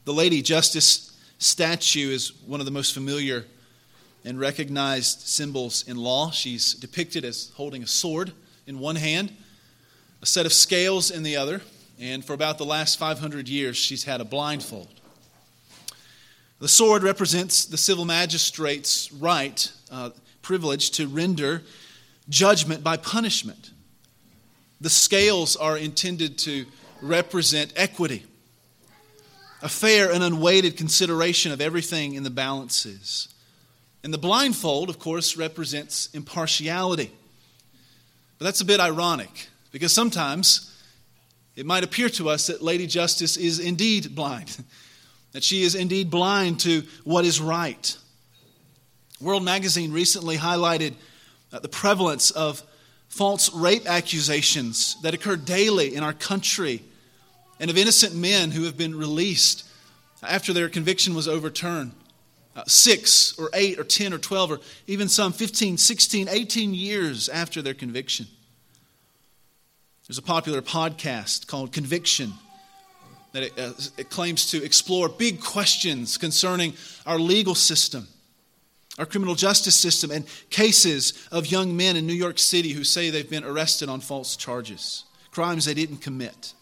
The Lady Justice statue is one of the most familiar and recognized symbols in law. She's depicted as holding a sword in one hand, a set of scales in the other, and for about the last 500 years, she's had a blindfold. The sword represents the civil magistrate's right, privilege to render judgment by punishment. The scales are intended to represent equity, a fair and unweighted consideration of everything in the balances. And the blindfold, of course, represents impartiality. But that's a bit ironic, because sometimes it might appear to us that Lady Justice is indeed blind, that she is indeed blind to what is right. World Magazine recently highlighted the prevalence of false rape accusations that occur daily in our country, and of innocent men who have been released after their conviction was overturned. 6 or 8 or 10 or 12 or even some 15, 16, 18 years after their conviction. There's a popular podcast called Conviction that it claims to explore big questions concerning our legal system, our criminal justice system, and cases of young men in New York City who say they've been arrested on false charges, crimes they didn't commit.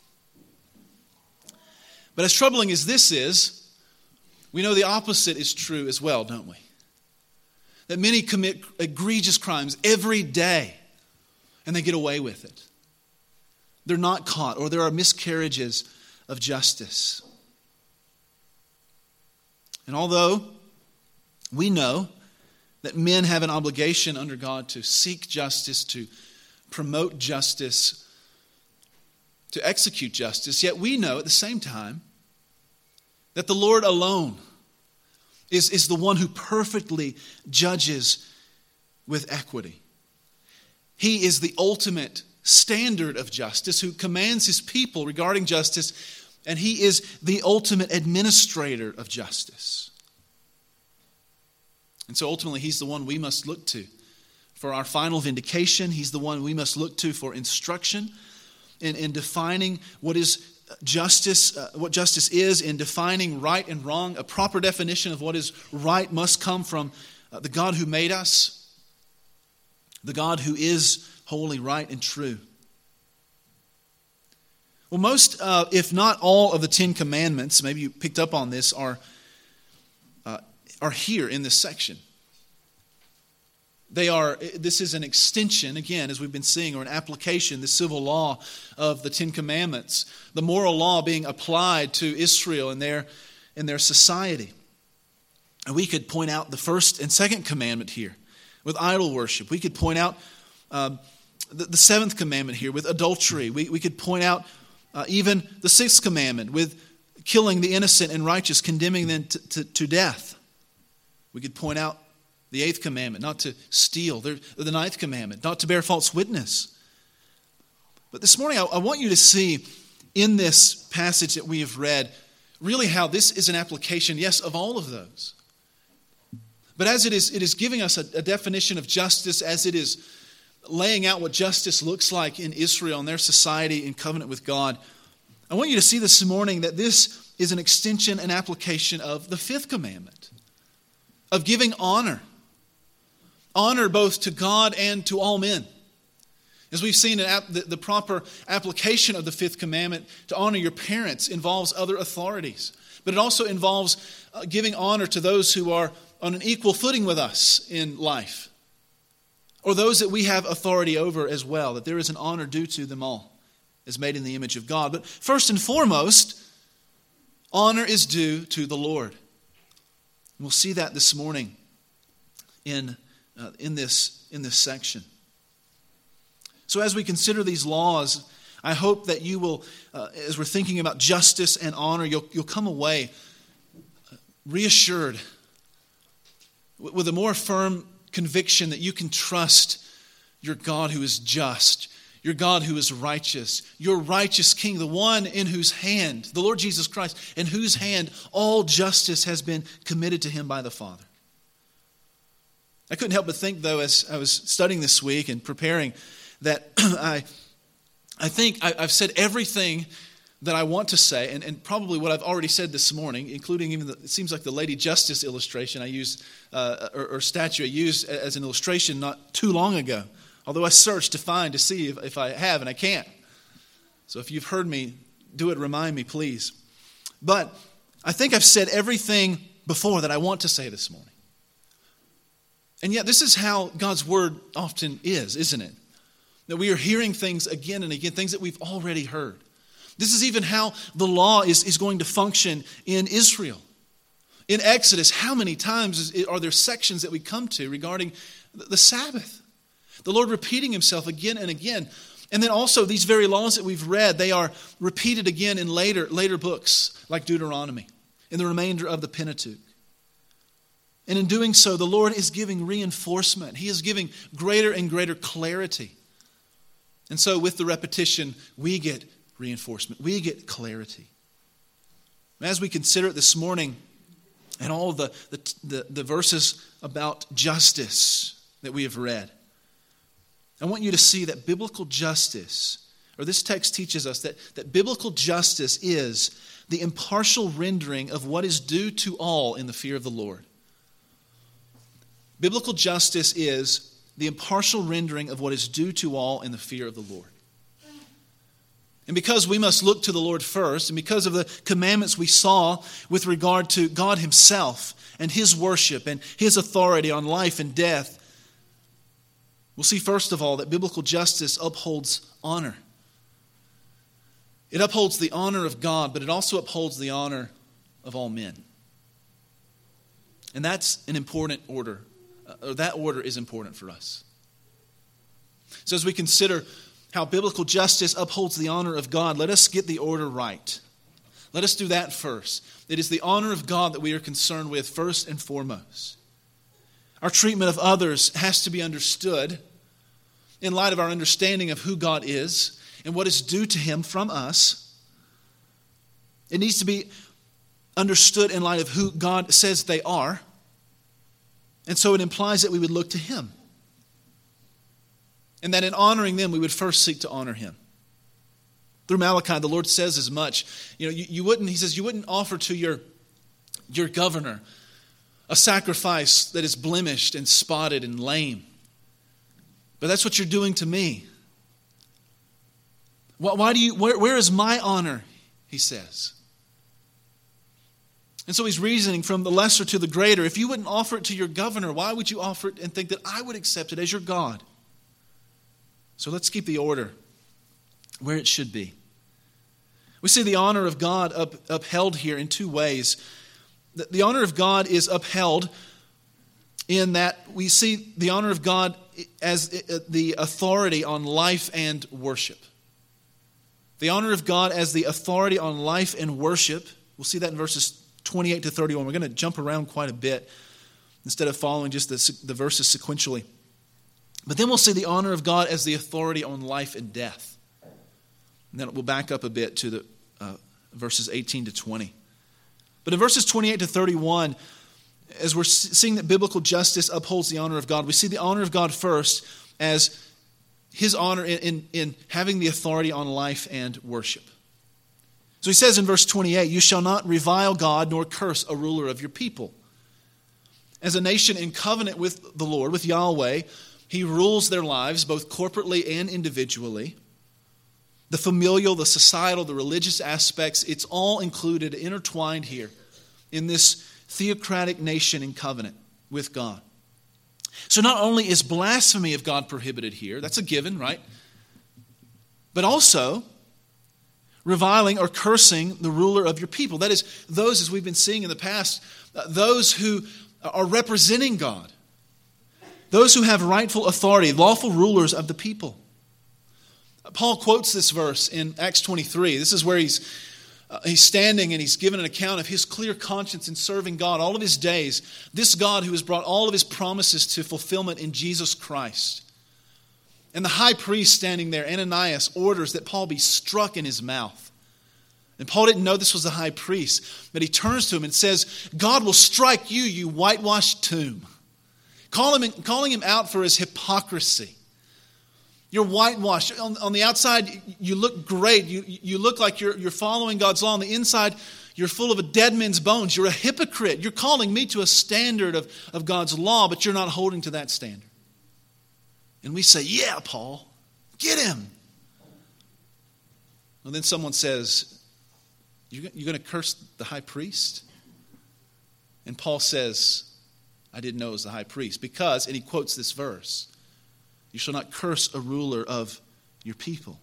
But as troubling as this is, we know the opposite is true as well, don't we? That many commit egregious crimes every day, and they get away with it. They're not caught, or there are miscarriages of justice. And although we know that men have an obligation under God to seek justice, to promote justice, to execute justice, yet we know at the same time that the Lord alone is the one who perfectly judges with equity. He is the ultimate standard of justice who commands his people regarding justice, and he is the ultimate administrator of justice. And so ultimately, he's the one we must look to for our final vindication. He's the one we must look to for instruction in defining what is justice, what justice is, in defining right and wrong. A proper definition of what is right must come from the God who made us, the God who is holy, right, and true. Well, most, if not all, of the 10 Commandments, maybe you picked up on this, are here in this section. This is an extension, again, as we've been seeing, or an application, the civil law of the 10 Commandments, the moral law being applied to Israel in their society. And we could point out the first and second commandment here with idol worship. We could point out the seventh commandment here with adultery. We could point out even the sixth commandment with killing the innocent and righteous, condemning them to death. We could point out the eighth commandment, not to steal. The ninth commandment, not to bear false witness. But this morning, I want you to see in this passage that we have read, really how this is an application, yes, of all of those. But as it is giving us a definition of justice, as it is laying out what justice looks like in Israel and their society in covenant with God, I want you to see this morning that this is an extension and application of the fifth commandment, of giving honor. Honor both to God and to all men. As we've seen, the proper application of the fifth commandment to honor your parents involves other authorities. But it also involves giving honor to those who are on an equal footing with us in life, or those that we have authority over as well, that there is an honor due to them all as made in the image of God. But first and foremost, honor is due to the Lord. And we'll see that this morning in this section. So as we consider these laws, I hope that you will, as we're thinking about justice and honor, you'll come away reassured with a more firm conviction that you can trust your God who is just, your God who is righteous, your righteous King, the one in whose hand, the Lord Jesus Christ, in whose hand all justice has been committed to him by the Father. I couldn't help but think, though, as I was studying this week and preparing, that I think I've said everything that I want to say, and probably what I've already said this morning, including even it seems like the Lady Justice illustration I used, or statue I used as an illustration not too long ago. Although I searched to see if I have, and I can't. So if you've heard me do it, remind me, please. But I think I've said everything before that I want to say this morning. And yet this is how God's word often is, isn't it? That we are hearing things again and again, things that we've already heard. This is even how the law is going to function in Israel. In Exodus, how many times are there sections that we come to regarding the Sabbath? The Lord repeating himself again and again. And then also these very laws that we've read, they are repeated again in later books like Deuteronomy, in the remainder of the Pentateuch. And in doing so, the Lord is giving reinforcement. He is giving greater and greater clarity. And so with the repetition, we get reinforcement. We get clarity. As we consider it this morning and all of the verses about justice that we have read, I want you to see that biblical justice, or this text teaches us that biblical justice is the impartial rendering of what is due to all in the fear of the Lord. Biblical justice is the impartial rendering of what is due to all in the fear of the Lord. And because we must look to the Lord first, and because of the commandments we saw with regard to God himself and his worship and his authority on life and death, we'll see first of all that biblical justice upholds honor. It upholds the honor of God, but it also upholds the honor of all men. And that's an important order. That order is important for us. So as we consider how biblical justice upholds the honor of God, let us get the order right. Let us do that first. It is the honor of God that we are concerned with first and foremost. Our treatment of others has to be understood in light of our understanding of who God is and what is due to him from us. It needs to be understood in light of who God says they are. And so it implies that we would look to him. And that in honoring them, we would first seek to honor him. Through Malachi, the Lord says as much. You wouldn't offer to your governor a sacrifice that is blemished and spotted and lame. But that's what you're doing to me. Where is my honor? He says. And so he's reasoning from the lesser to the greater. If you wouldn't offer it to your governor, why would you offer it and think that I would accept it as your God? So let's keep the order where it should be. We see the honor of God upheld here in two ways. The honor of God is upheld in that we see the honor of God as the authority on life and worship. The honor of God as the authority on life and worship. We'll see that in verses 28 to 31. We're going to jump around quite a bit instead of following just the verses sequentially. But then we'll see the honor of God as the authority on life and death. And then we'll back up a bit to the verses 18 to 20. But in verses 28 to 31, as we're seeing that biblical justice upholds the honor of God, we see the honor of God first as his honor in having the authority on life and worship. So he says in verse 28, "You shall not revile God nor curse a ruler of your people." As a nation in covenant with the Lord, with Yahweh, he rules their lives both corporately and individually. The familial, the societal, the religious aspects, it's all included, intertwined here in this theocratic nation in covenant with God. So not only is blasphemy of God prohibited here, that's a given, right? But also reviling or cursing the ruler of your people. That is, those, as we've been seeing in the past, those who are representing God. Those who have rightful authority, lawful rulers of the people. Paul quotes this verse in Acts 23. This is where he's standing and he's given an account of his clear conscience in serving God all of his days. This God who has brought all of his promises to fulfillment in Jesus Christ. And the high priest standing there, Ananias, orders that Paul be struck in his mouth. And Paul didn't know this was the high priest, but he turns to him and says, "God will strike you, you whitewashed tomb." Calling him out for his hypocrisy. You're whitewashed. On the outside, you look great. You look like you're following God's law. On the inside, you're full of a dead man's bones. You're a hypocrite. You're calling me to a standard of God's law, but you're not holding to that standard. And we say, yeah, Paul, get him. And then someone says, you're going to curse the high priest? And Paul says, I didn't know it was the high priest. Because, and he quotes this verse, you shall not curse a ruler of your people.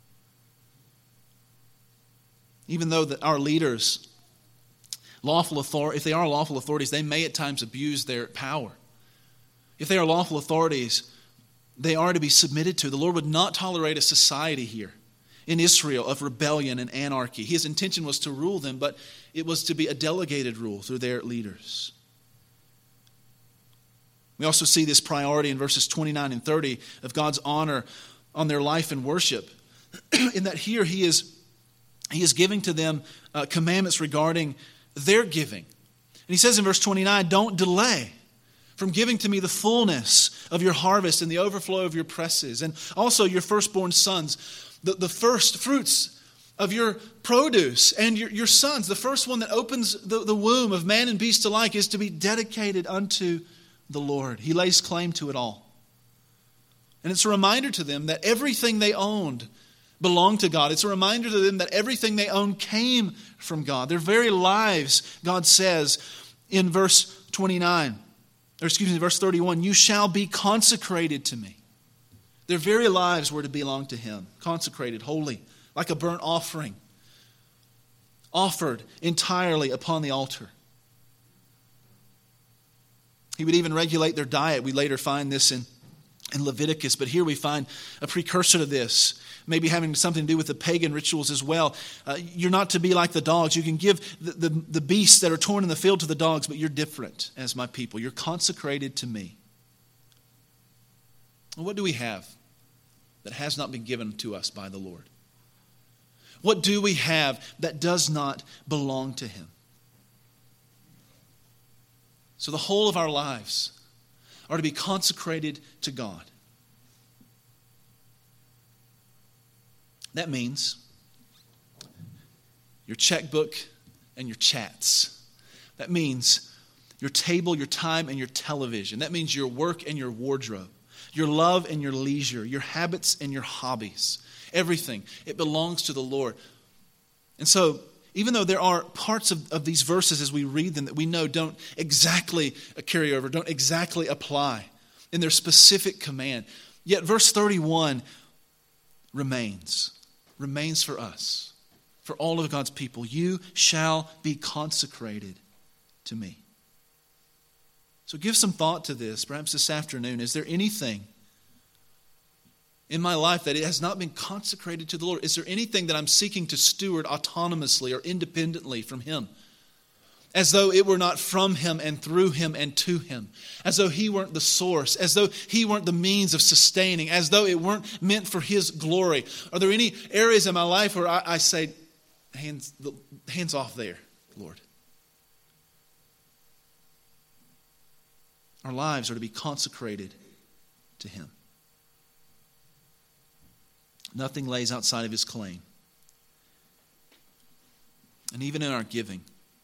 Even though that our leaders, if they are lawful authorities, they may at times abuse their power. If they are lawful authorities, they are to be submitted to. The Lord would not tolerate a society here in Israel of rebellion and anarchy. His intention was to rule them, but it was to be a delegated rule through their leaders. We also see this priority in verses 29 and 30 of God's honor on their life and worship, in that here He is giving to them commandments regarding their giving. And He says in verse 29, don't delay from giving to me the fullness of your harvest and the overflow of your presses, and also your firstborn sons, the first fruits of your produce, and your sons. The first one that opens the womb of man and beast alike is to be dedicated unto the Lord. He lays claim to it all. And it's a reminder to them that everything they owned belonged to God. It's a reminder to them that everything they owned came from God. Their very lives, God says in verse 31, you shall be consecrated to me. Their very lives were to belong to Him, consecrated, holy, like a burnt offering, offered entirely upon the altar. He would even regulate their diet. We later find this in Leviticus, but here we find a precursor to this, maybe having something to do with the pagan rituals as well. You're not to be like the dogs. You can give the beasts that are torn in the field to the dogs, but you're different as my people. You're consecrated to me. Well, what do we have that has not been given to us by the Lord? What do we have that does not belong to Him? So the whole of our lives are to be consecrated to God. That means your checkbook and your chats. That means your table, your time, and your television. That means your work and your wardrobe, your love and your leisure, your habits and your hobbies. Everything. It belongs to the Lord. And so, even though there are parts of these verses as we read them that we know don't exactly carry over, don't exactly apply in their specific command, yet verse 31 remains for us, for all of God's people. You shall be consecrated to me. So give some thought to this, perhaps this afternoon. Is there anything in my life that it has not been consecrated to the Lord? Is there anything that I'm seeking to steward autonomously or independently from Him? As though it were not from Him and through Him and to Him. As though He weren't the source. As though He weren't the means of sustaining. As though it weren't meant for His glory. Are there any areas in my life where I say, hands off there, Lord? Our lives are to be consecrated to Him. Nothing lays outside of His claim. And even in our giving,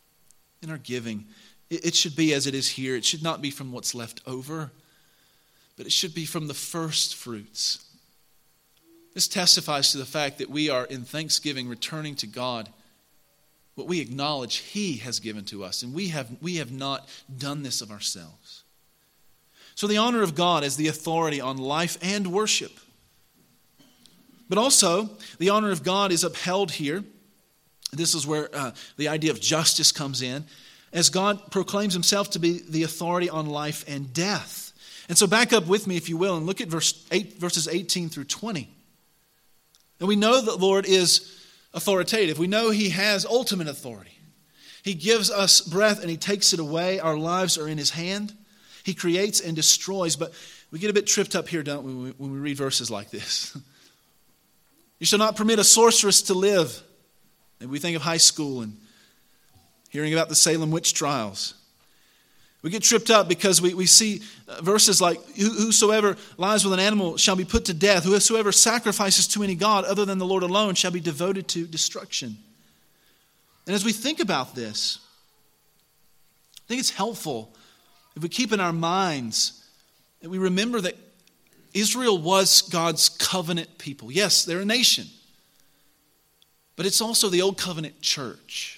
it should be as it is here. It should not be from what's left over, but it should be from the first fruits. This testifies to the fact that we are in thanksgiving returning to God what we acknowledge He has given to us, and we have not done this of ourselves. So the honor of God as the authority on life and worship. But also, the honor of God is upheld here. This is where the idea of justice comes in, as God proclaims Himself to be the authority on life and death. And so back up with me, if you will, and look at verses 18 through 20. And we know that the Lord is authoritative. We know He has ultimate authority. He gives us breath and He takes it away. Our lives are in His hand. He creates and destroys. But we get a bit tripped up here, don't we, when we read verses like this. You shall not permit a sorceress to live. And we think of high school and hearing about the Salem witch trials. We get tripped up because we see verses like, whosoever lies with an animal shall be put to death. Whosoever sacrifices to any god other than the Lord alone shall be devoted to destruction. And as we think about this, I think it's helpful if we keep in our minds that we remember that Israel was God's covenant people. Yes, they're a nation, but it's also the old covenant church.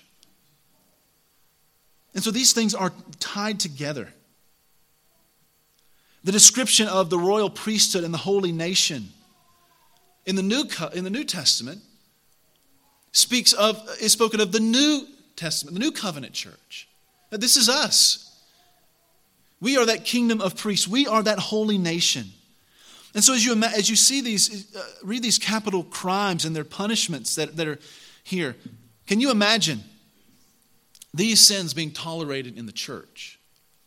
And so these things are tied together. The description of the royal priesthood and the holy nation in the New Testament is spoken of the New Testament, the New Covenant church. Now, this is us. We are that kingdom of priests. We are that holy nation. And so as you see these, read these capital crimes and their punishments that are here, can you imagine these sins being tolerated in the church?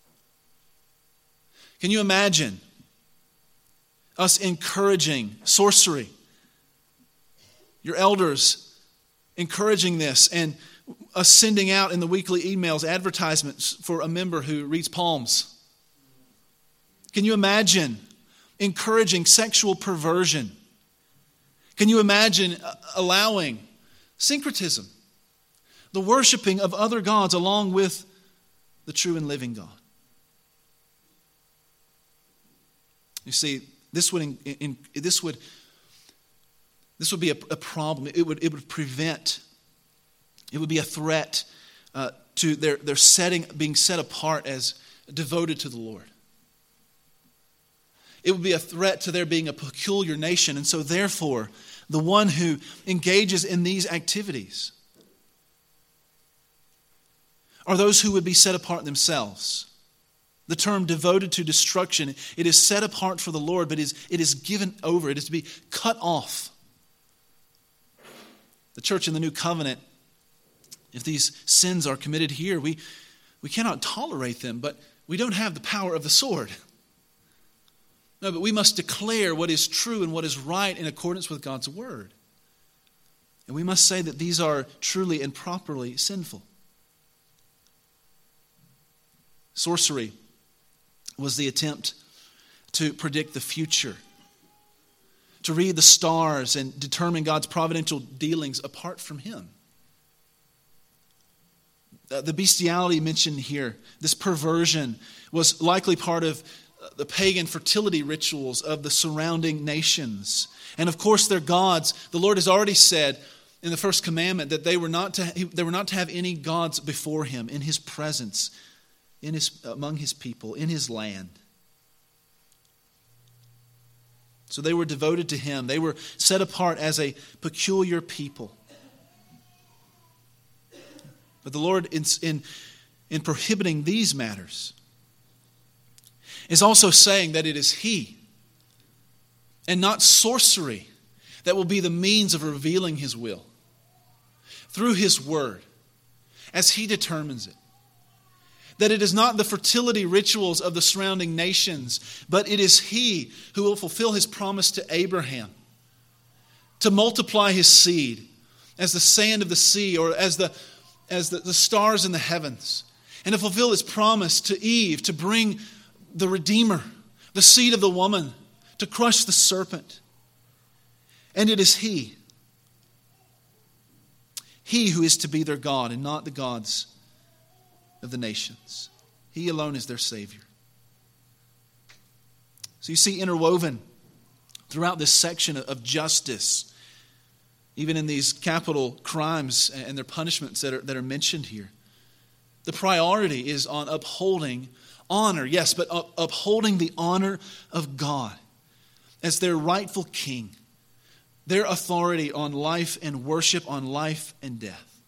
Can you imagine us encouraging sorcery? Your elders encouraging this, and us sending out in the weekly emails advertisements for a member who reads palms. Can you imagine encouraging sexual perversion? Can you imagine allowing syncretism, the worshiping of other gods along with the true and living God? You see, this would be a problem. It would prevent. It would be a threat to their being set apart as devoted to the Lord. It would be a threat to their being a peculiar nation. And so therefore, the one who engages in these activities are those who would be set apart themselves. The term devoted to destruction, it is set apart for the Lord, but it is given over. It is to be cut off. The church in the New Covenant, if these sins are committed here, we cannot tolerate them, but we don't have the power of the sword. No, but we must declare what is true and what is right in accordance with God's word. And we must say that these are truly and properly sinful. Sorcery was the attempt to predict the future, to read the stars and determine God's providential dealings apart from Him. The bestiality mentioned here, this perversion, was likely part of the pagan fertility rituals of the surrounding nations. And of course, their gods, the Lord has already said in the first commandment that they were not to have any gods before Him in His presence, among His people, in His land. So they were devoted to Him. They were set apart as a peculiar people. But the Lord, in prohibiting these matters, is also saying that it is He and not sorcery that will be the means of revealing His will through His word as He determines it. That it is not the fertility rituals of the surrounding nations, but it is He who will fulfill His promise to Abraham to multiply his seed as the sand of the sea or as the stars in the heavens, and to fulfill His promise to Eve to bring the Redeemer, the seed of the woman, to crush the serpent. And it is He who is to be their God and not the gods of the nations. He alone is their Savior. So you see interwoven throughout this section of justice, even in these capital crimes and their punishments that are mentioned here, the priority is on upholding honor, yes, but upholding the honor of God as their rightful king, their authority on life and worship, on life and death.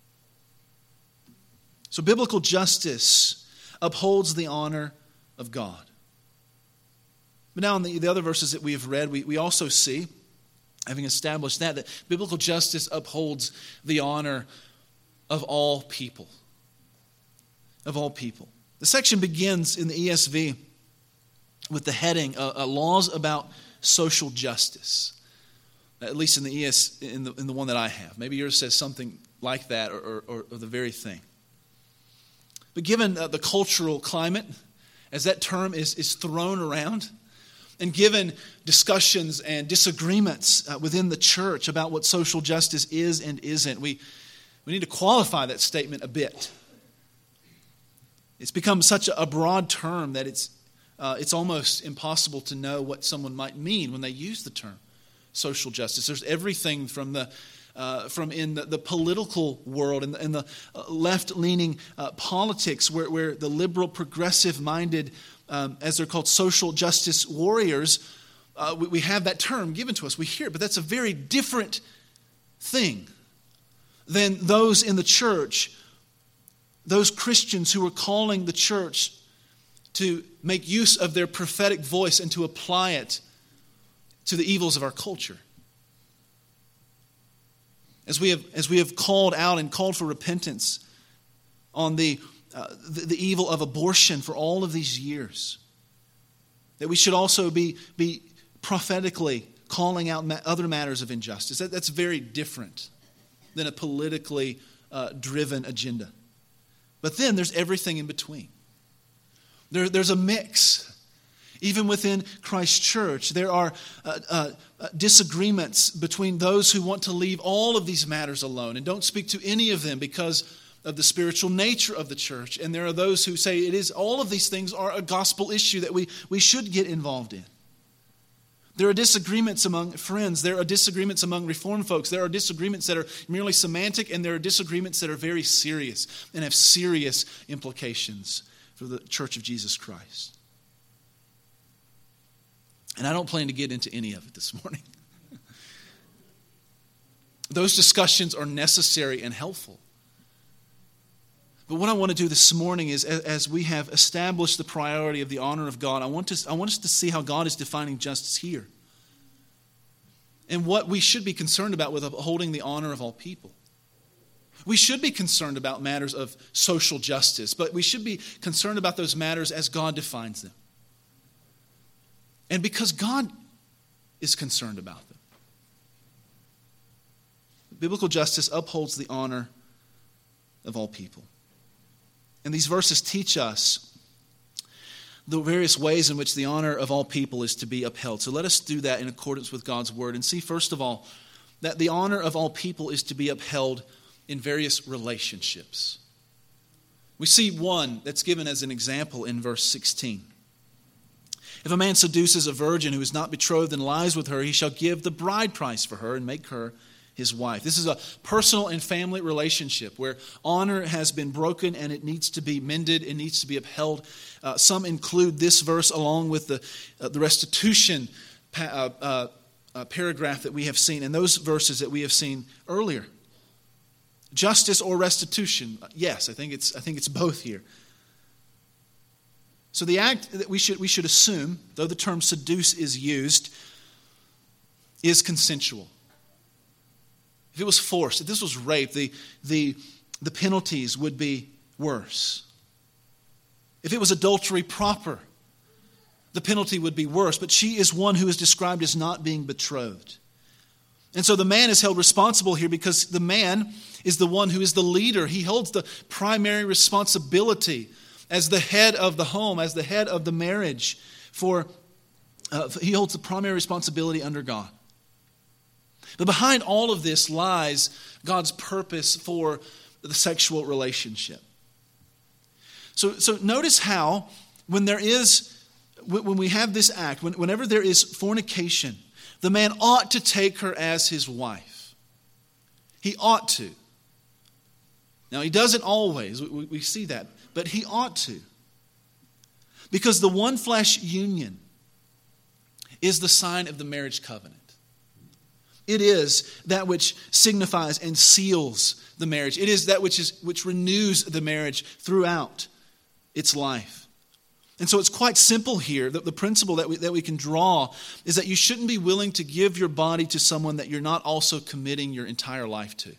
So biblical justice upholds the honor of God. But now in the other verses that we have read, we also see, having established that biblical justice upholds the honor of all people. Of all people. The section begins in the ESV with the heading, Laws about Social Justice. At least in the one that I have. Maybe yours says something like that or the very thing. But given the cultural climate, as that term is thrown around, and given discussions and disagreements within the church about what social justice is and isn't, we need to qualify that statement a bit. It's become such a broad term that it's almost impossible to know what someone might mean when they use the term social justice. There's everything from in the political world and the left-leaning politics where the liberal, progressive-minded, as they're called, social justice warriors, we have that term given to us. We hear it, but that's a very different thing than those in the church, those Christians who are calling the church to make use of their prophetic voice and to apply it to the evils of our culture. As we have called out and called for repentance on the evil of abortion for all of these years, that we should also be prophetically calling out other matters of injustice. That's very different than a politically driven agenda. But then there's everything in between. There's a mix. Even within Christ's church, there are disagreements between those who want to leave all of these matters alone and don't speak to any of them because of the spiritual nature of the church. And there are those who say all of these things are a gospel issue that we should get involved in. There are disagreements among friends. There are disagreements among Reformed folks. There are disagreements that are merely semantic, and there are disagreements that are very serious and have serious implications for the Church of Jesus Christ. And I don't plan to get into any of it this morning. Those discussions are necessary and helpful. But what I want to do this morning is, as we have established the priority of the honor of God, I want us to see how God is defining justice here. And what we should be concerned about with upholding the honor of all people. We should be concerned about matters of social justice, but we should be concerned about those matters as God defines them. And because God is concerned about them. Biblical justice upholds the honor of all people. And these verses teach us the various ways in which the honor of all people is to be upheld. So let us do that in accordance with God's word and see, first of all, that the honor of all people is to be upheld in various relationships. We see one that's given as an example in verse 16. If a man seduces a virgin who is not betrothed and lies with her, he shall give the bride price for her and make her his wife. This is a personal and family relationship where honor has been broken and it needs to be mended, it needs to be upheld. Some include this verse along with the restitution paragraph that we have seen and those verses that we have seen earlier. Justice or restitution? Yes, I think it's both here. So the act that we should assume, though the term seduce is used, is consensual. If it was forced, if this was rape, the penalties would be worse. If it was adultery proper, the penalty would be worse. But she is one who is described as not being betrothed. And so the man is held responsible here because the man is the one who is the leader. He holds the primary responsibility as the head of the home, as the head of the marriage. He holds the primary responsibility under God. But behind all of this lies God's purpose for the sexual relationship. So notice how when we have this act, whenever there is fornication, the man ought to take her as his wife. He ought to. Now, he doesn't always. We see that. But he ought to. Because the one flesh union is the sign of the marriage covenant. It is that which signifies and seals the marriage. It is that which renews the marriage throughout its life. And so it's quite simple here. The principle that we can draw is that you shouldn't be willing to give your body to someone that you're not also committing your entire life to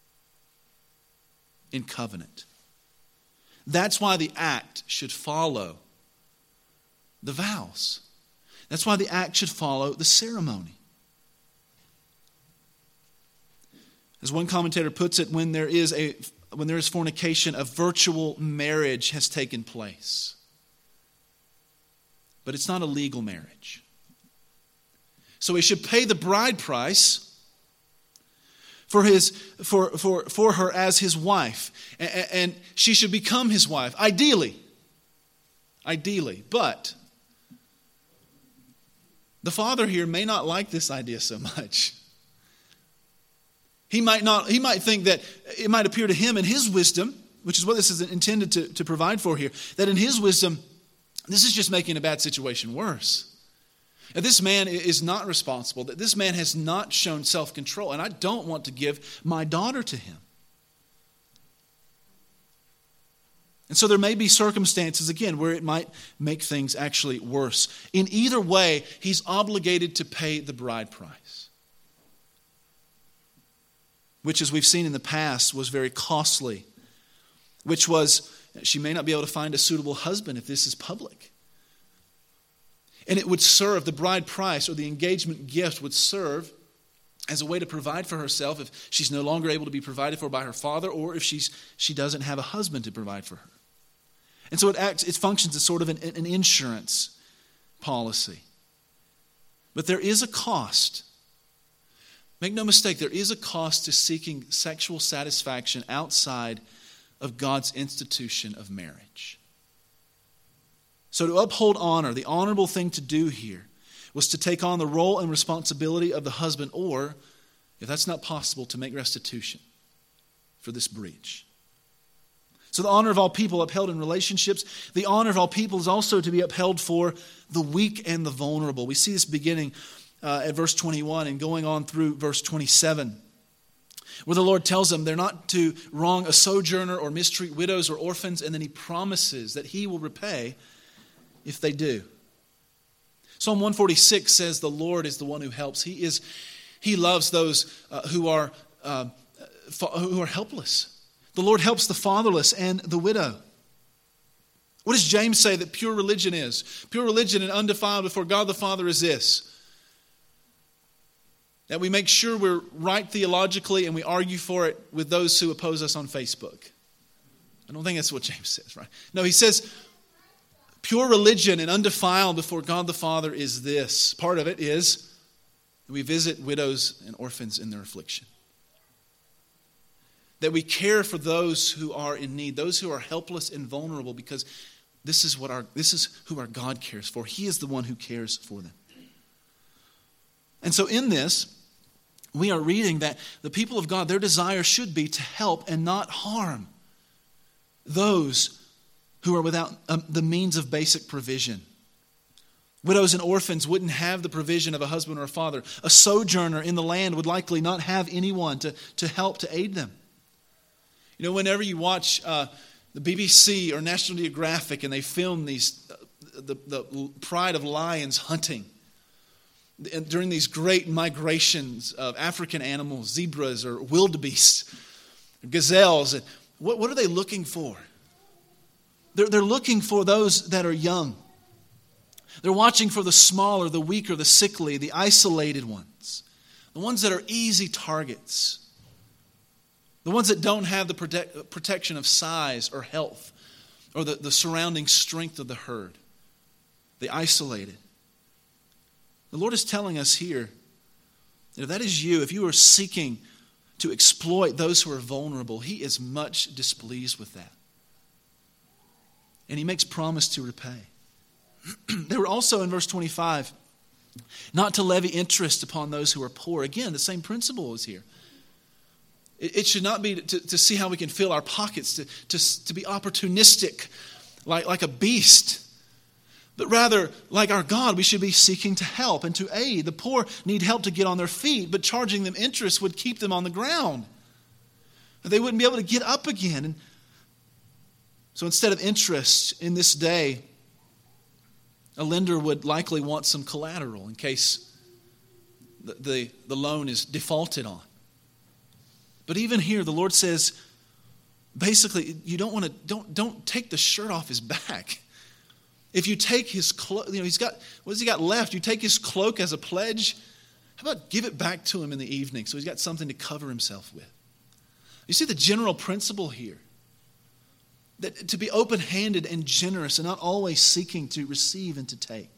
in covenant. That's why the act should follow the vows. That's why the act should follow the ceremony. As one commentator puts it, when there is when there is fornication, a virtual marriage has taken place. But it's not a legal marriage. So he should pay the bride price for her as his wife. And she should become his wife, ideally. But the father here may not like this idea so much. He might think that it might appear to him in his wisdom, which is what this is intended to provide for here, that in his wisdom, this is just making a bad situation worse. That this man is not responsible, that this man has not shown self-control, and I don't want to give my daughter to him. And so there may be circumstances, again, where it might make things actually worse. In either way, he's obligated to pay the bride price, which, as we've seen in the past, was very costly, which was, she may not be able to find a suitable husband if this is public. And it would serve, the bride price or the engagement gift would serve as a way to provide for herself if she's no longer able to be provided for by her father, or if she doesn't have a husband to provide for her. And so it functions as sort of an insurance policy. But there is a cost. Make no mistake, there is a cost to seeking sexual satisfaction outside of God's institution of marriage. So to uphold honor, the honorable thing to do here was to take on the role and responsibility of the husband, or, if that's not possible, to make restitution for this breach. So the honor of all people upheld in relationships. The honor of all people is also to be upheld for the weak and the vulnerable. We see this beginning at verse 21 and going on through verse 27, where the Lord tells them they're not to wrong a sojourner or mistreat widows or orphans, and then he promises that he will repay if they do. Psalm 146 says the Lord is the one who helps. He loves those who are helpless. The Lord helps the fatherless and the widow. What does James say that pure religion is? Pure religion and undefiled before God the Father is this: that we make sure we're right theologically and we argue for it with those who oppose us on Facebook. I don't think that's what James says, right? No, he says pure religion and undefiled before God the Father is this. Part of it is that we visit widows and orphans in their affliction. That we care for those who are in need, those who are helpless and vulnerable, because this is who our God cares for. He is the one who cares for them. And so in this, we are reading that the people of God, their desire should be to help and not harm those who are without the means of basic provision. Widows and orphans wouldn't have the provision of a husband or a father. A sojourner in the land would likely not have anyone to help, to aid them. You know, whenever you watch the BBC or National Geographic and they film these, the pride of lions hunting, and during these great migrations of African animals, zebras or wildebeest, gazelles, what are they looking for? They're looking for those that are young. They're watching for the smaller, the weaker, the sickly, the isolated ones. The ones that are easy targets. The ones that don't have the protection of size or health or the surrounding strength of the herd. The isolated. The Lord is telling us here that if that is you, if you are seeking to exploit those who are vulnerable, He is much displeased with that. And He makes promise to repay. They were also in verse 25, not to levy interest upon those who are poor. Again, the same principle is here. It should not be to see how we can fill our pockets, to be opportunistic like a beast. But rather, like our God, we should be seeking to help and to aid. The poor need help to get on their feet, but charging them interest would keep them on the ground. They wouldn't be able to get up again. And so instead of interest in this day, a lender would likely want some collateral in case the loan is defaulted on. But even here, the Lord says, basically, you don't take the shirt off his back. If you take his cloak, what has he got left? You take his cloak as a pledge. How about give it back to him in the evening so he's got something to cover himself with? You see the general principle here. That to be open-handed and generous and not always seeking to receive and to take.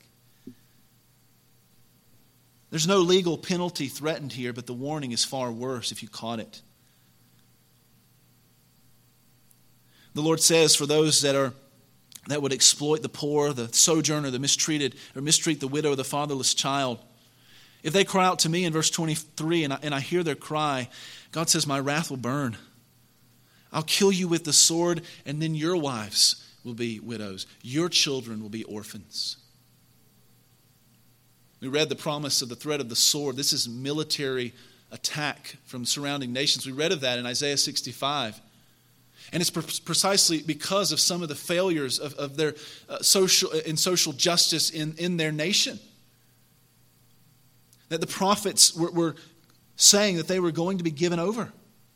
There's no legal penalty threatened here, but the warning is far worse if you caught it. The Lord says for those that would exploit the poor, the sojourner, the mistreated, or mistreat the widow or the fatherless child, if they cry out to me in verse 23 and I hear their cry, God says, my wrath will burn. I'll kill you with the sword, and then your wives will be widows. Your children will be orphans. We read the promise of the threat of the sword. This is military attack from surrounding nations. We read of that in Isaiah 65. And it's precisely because of some of the failures of their social justice in their nation that the prophets were saying that they were going to be given over.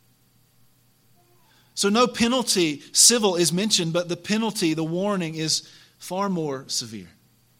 So no penalty, civil, is mentioned, but the penalty, the warning, is far more severe.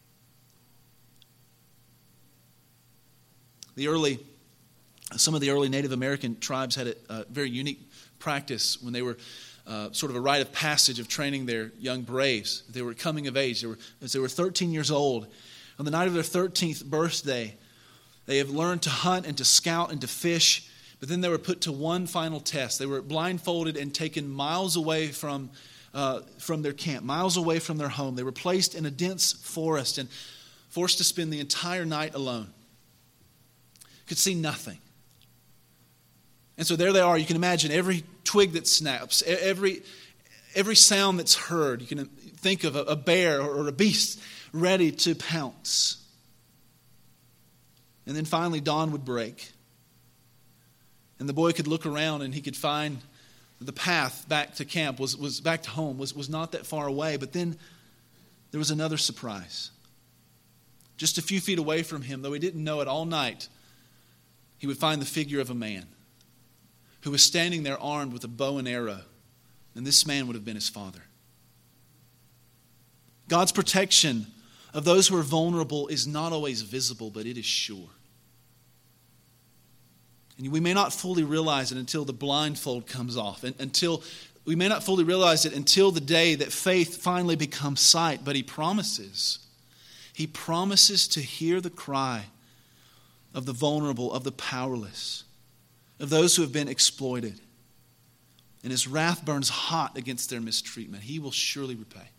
Some of the early Native American tribes had a very unique practice when they were sort of a rite of passage of training their young braves. They were coming of age. As they were 13 years old, on the night of their 13th birthday, they have learned to hunt and to scout and to fish, but then they were put to one final test. They were blindfolded and taken miles away from their camp, miles away from their home. They were placed in a dense forest and forced to spend the entire night alone. Could see nothing. And so there they are. You can imagine every twig that snaps, every sound that's heard. You can think of a bear or a beast ready to pounce. And then finally dawn would break. And the boy could look around and he could find the path back to camp, was back to home, was not that far away. But then there was another surprise. Just a few feet away from him, though he didn't know it all night, he would find the figure of a man who was standing there armed with a bow and arrow. And this man would have been his father. God's protection of those who are vulnerable is not always visible, but it is sure. And we may not fully realize it until the blindfold comes off. We may not fully realize it until the day that faith finally becomes sight. But He promises to hear the cry of the vulnerable, of the powerless, of those who have been exploited. And His wrath burns hot against their mistreatment. He will surely repay.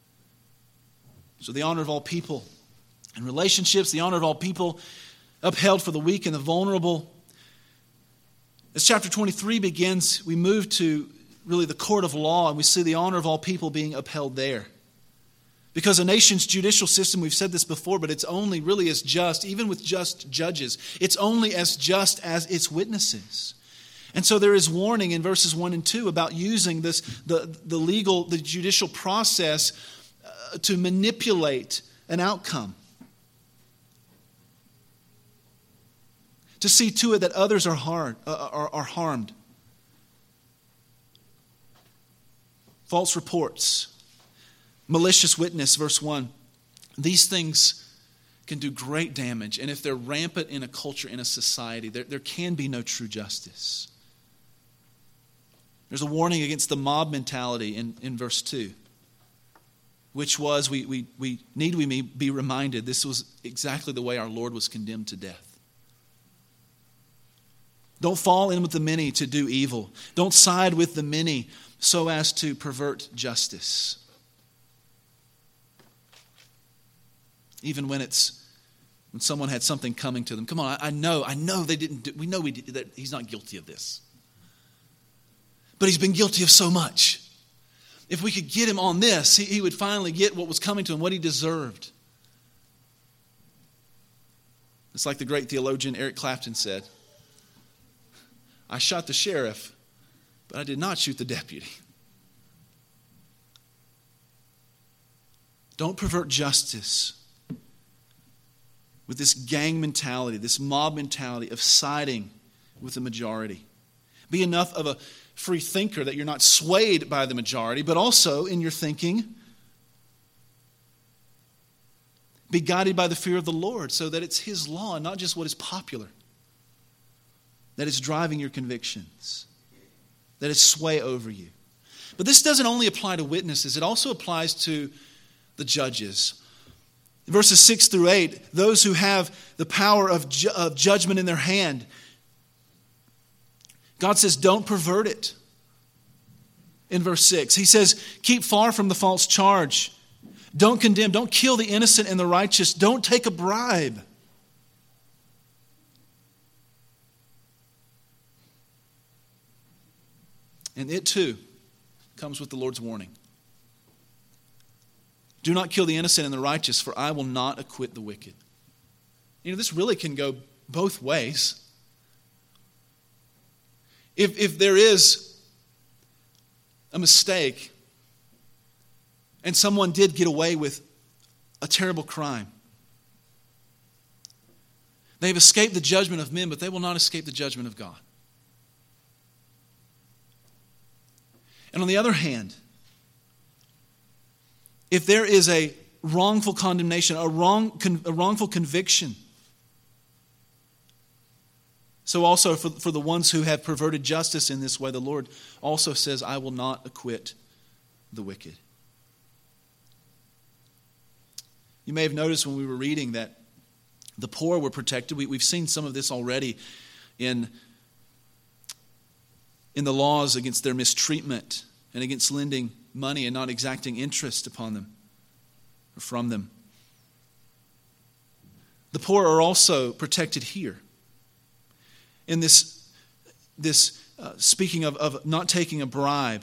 So the honor of all people and relationships, the honor of all people upheld for the weak and the vulnerable. As chapter 23 begins, we move to really the court of law, and we see the honor of all people being upheld there. Because a nation's judicial system, we've said this before, but it's only really as just, even with just judges, it's only as just as its witnesses. And so there is warning in verses 1 and 2 about using the judicial process to manipulate an outcome. To see to it that others are harmed. False reports. Malicious witness, verse 1. These things can do great damage. And if they're rampant in a culture, in a society, there can be no true justice. There's a warning against the mob mentality in verse 2. Which was, we need be reminded, this was exactly the way our Lord was condemned to death. Don't fall in with the many to do evil. Don't side with the many so as to pervert justice. Even when someone had something coming to them. Come on, I know they didn't do, we know that he's not guilty of this. But he's been guilty of so much. If we could get him on this, he would finally get what was coming to him, what he deserved. It's like the great theologian Eric Clapton said, I shot the sheriff, but I did not shoot the deputy. Don't pervert justice with this gang mentality, this mob mentality of siding with the majority. Be enough of a free thinker that you're not swayed by the majority, but also in your thinking, be guided by the fear of the Lord so that it's His law and not just what is popular that is driving your convictions. that has sway over you. But this doesn't only apply to witnesses, it also applies to the judges. Verses 6 through 8, those who have the power of judgment in their hand, God says, don't pervert it. In verse 6, he says, keep far from the false charge. Don't condemn. Don't kill the innocent and the righteous. Don't take a bribe. And it too comes with the Lord's warning. Do not kill the innocent and the righteous, for I will not acquit the wicked. You know, this really can go both ways. If there is a mistake and someone did get away with a terrible crime, they've escaped the judgment of men, but they will not escape the judgment of God. And on the other hand, if there is a wrongful condemnation, a wrongful conviction, so also for the ones who have perverted justice in this way, the Lord also says, I will not acquit the wicked. You may have noticed when we were reading that the poor were protected. We've seen some of this already in the laws against their mistreatment and against lending money and not exacting interest upon them or from them. The poor are also protected here. In this speaking of not taking a bribe,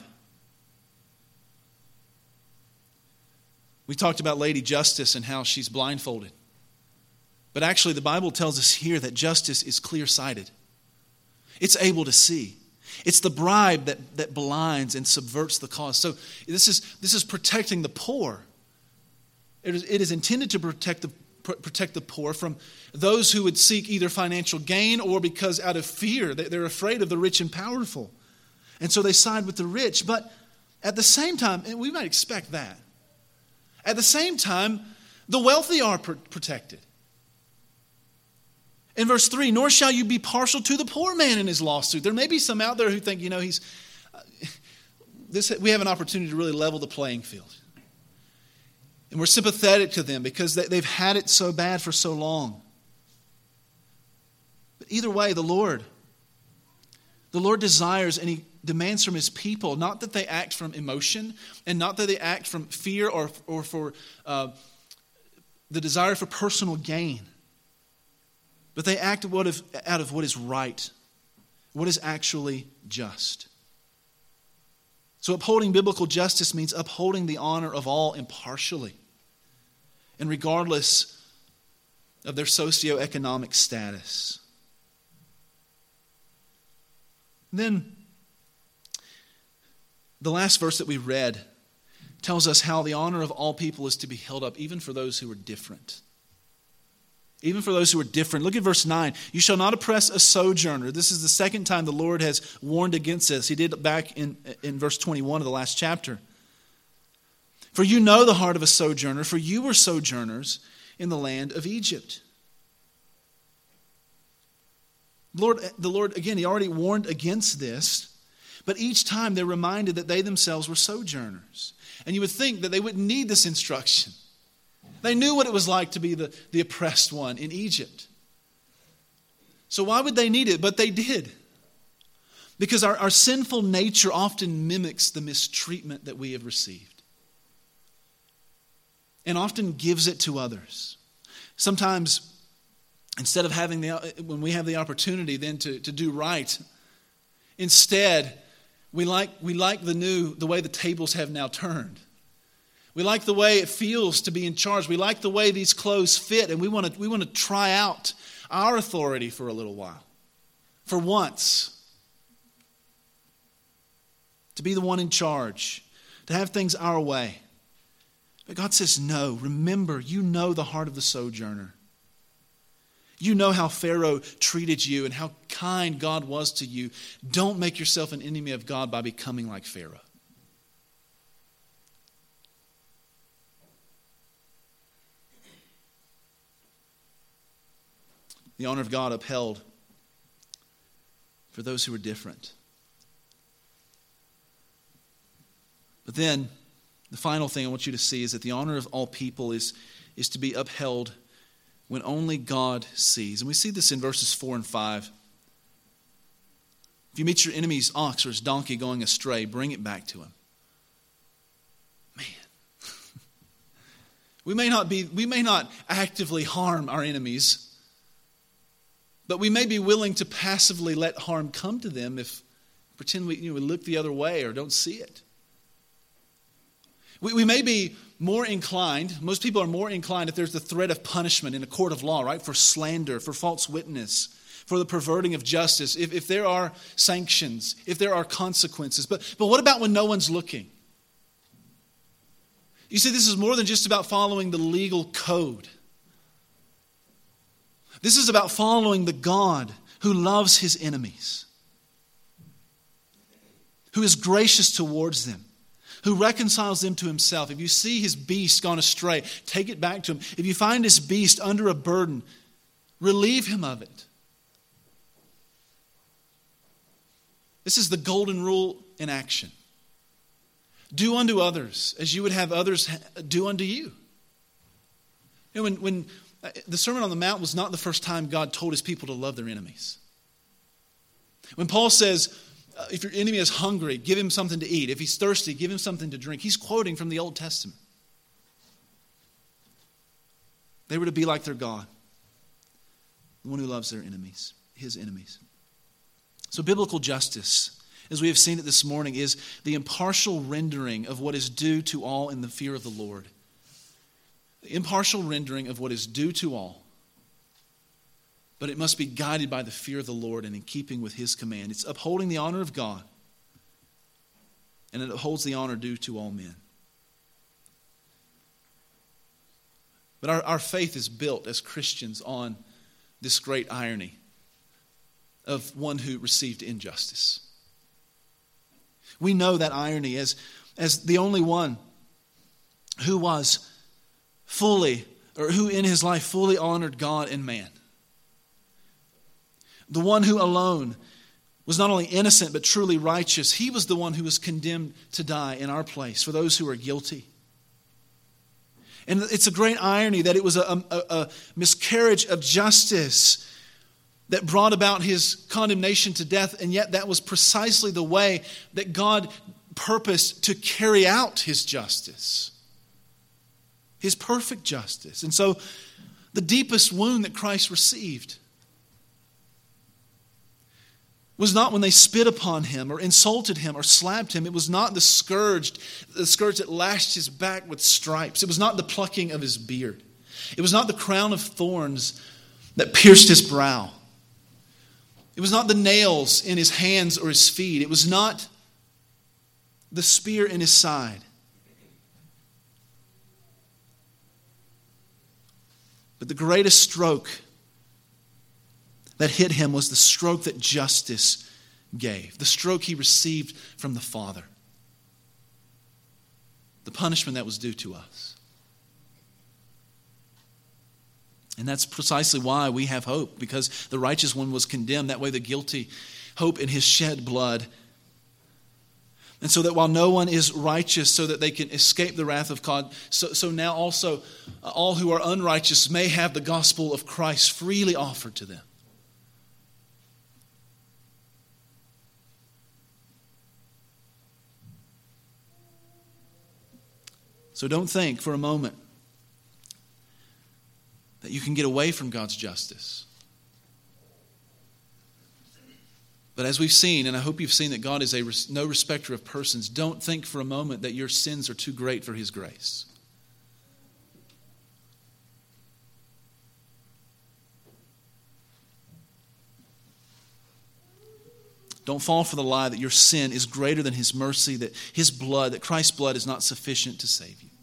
we talked about Lady Justice and how she's blindfolded. But actually the Bible tells us here that justice is clear-sighted. It's able to see. It's the bribe that blinds and subverts the cause. So this is protecting the poor. It is intended to protect the poor from those who would seek either financial gain or because out of fear they're afraid of the rich and powerful. And so they side with the rich. But at the same time, and we might expect that, at the same time, the wealthy are protected. In verse 3, nor shall you be partial to the poor man in his lawsuit. There may be some out there who think, we have an opportunity to really level the playing field. And we're sympathetic to them because they've had it so bad for so long. But either way, the Lord desires and He demands from His people, not that they act from emotion and not that they act from fear or for the desire for personal gain. But they act out of what is right, what is actually just. So upholding biblical justice means upholding the honor of all impartially and regardless of their socioeconomic status. And then the last verse that we read tells us how the honor of all people is to be held up, even for those who are different. Even for those who are different. Look at verse 9. You shall not oppress a sojourner. This is the second time the Lord has warned against this. He did it back in verse 21 of the last chapter. For you know the heart of a sojourner, for you were sojourners in the land of Egypt. The Lord, again, He already warned against this, but each time they're reminded that they themselves were sojourners. And you would think that they wouldn't need this instruction. They knew what it was like to be the oppressed one in Egypt. So why would they need it? But they did. Because our sinful nature often mimics the mistreatment that we have received. And often gives it to others. Sometimes, instead of when we have the opportunity then to do right, instead, we like the way the tables have now turned. We like the way it feels to be in charge. We like the way these clothes fit, and we want to try out our authority for a little while. For once. To be the one in charge. To have things our way. But God says, no. Remember, you know the heart of the sojourner. You know how Pharaoh treated you and how kind God was to you. Don't make yourself an enemy of God by becoming like Pharaoh. The honor of God upheld for those who are different. But then, the final thing I want you to see is that the honor of all people is to be upheld when only God sees. And we see this in verses 4 and 5. If you meet your enemy's ox or his donkey going astray, bring it back to him. Man. We may not actively harm our enemies, but we may be willing to passively let harm come to them if pretend we look the other way or don't see it. We may be more inclined, most people are more inclined if there's the threat of punishment in a court of law, right? For slander, for false witness, for the perverting of justice, if there are sanctions, if there are consequences. But what about when no one's looking? You see, this is more than just about following the legal code. This is about following the God who loves his enemies, who is gracious towards them, who reconciles them to himself. If you see his beast gone astray, take it back to him. If you find his beast under a burden, relieve him of it. This is the golden rule in action. Do unto others as you would have others do unto you. When the Sermon on the Mount was not the first time God told his people to love their enemies. When Paul says, if your enemy is hungry, give him something to eat. If he's thirsty, give him something to drink. He's quoting from the Old Testament. They were to be like their God, the one who loves their enemies, his enemies. So biblical justice, as we have seen it this morning, is the impartial rendering of what is due to all in the fear of the Lord. The impartial rendering of what is due to all. But it must be guided by the fear of the Lord and in keeping with his command. It's upholding the honor of God, and it upholds the honor due to all men. But our faith is built as Christians on this great irony of one who received injustice. We know that irony as the only one who was fully, or who in his life fully honored God and man. The one who alone was not only innocent but truly righteous. He was the one who was condemned to die in our place for those who are guilty. And it's a great irony that it was a miscarriage of justice that brought about his condemnation to death, and yet that was precisely the way that God purposed to carry out his justice, his perfect justice. And so the deepest wound that Christ received was not when they spit upon him or insulted him or slapped him. It was not the scourge that lashed his back with stripes. It was not the plucking of his beard. It was not the crown of thorns that pierced his brow. It was not the nails in his hands or his feet. It was not the spear in his side. But the greatest stroke that hit him was the stroke that justice gave, the stroke he received from the Father, the punishment that was due to us. And that's precisely why we have hope, because the righteous one was condemned. That way the guilty hope in his shed blood. And so that while no one is righteous so that they can escape the wrath of God, so now also all who are unrighteous may have the gospel of Christ freely offered to them. So don't think for a moment that you can get away from God's justice. But as we've seen, and I hope you've seen that God is no respecter of persons, don't think for a moment that your sins are too great for his grace. Don't fall for the lie that your sin is greater than his mercy, that his blood, that Christ's blood is not sufficient to save you.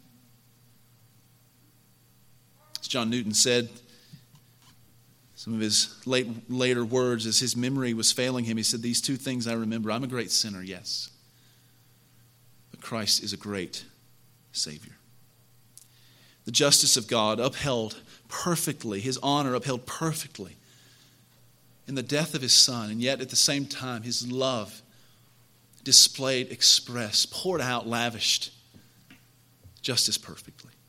As John Newton said, some of his later words as his memory was failing him, he said, "These two things I remember. I'm a great sinner, yes. But Christ is a great Savior." The justice of God upheld perfectly, his honor upheld perfectly in the death of his Son, and yet at the same time his love displayed, expressed, poured out, lavished just as perfectly.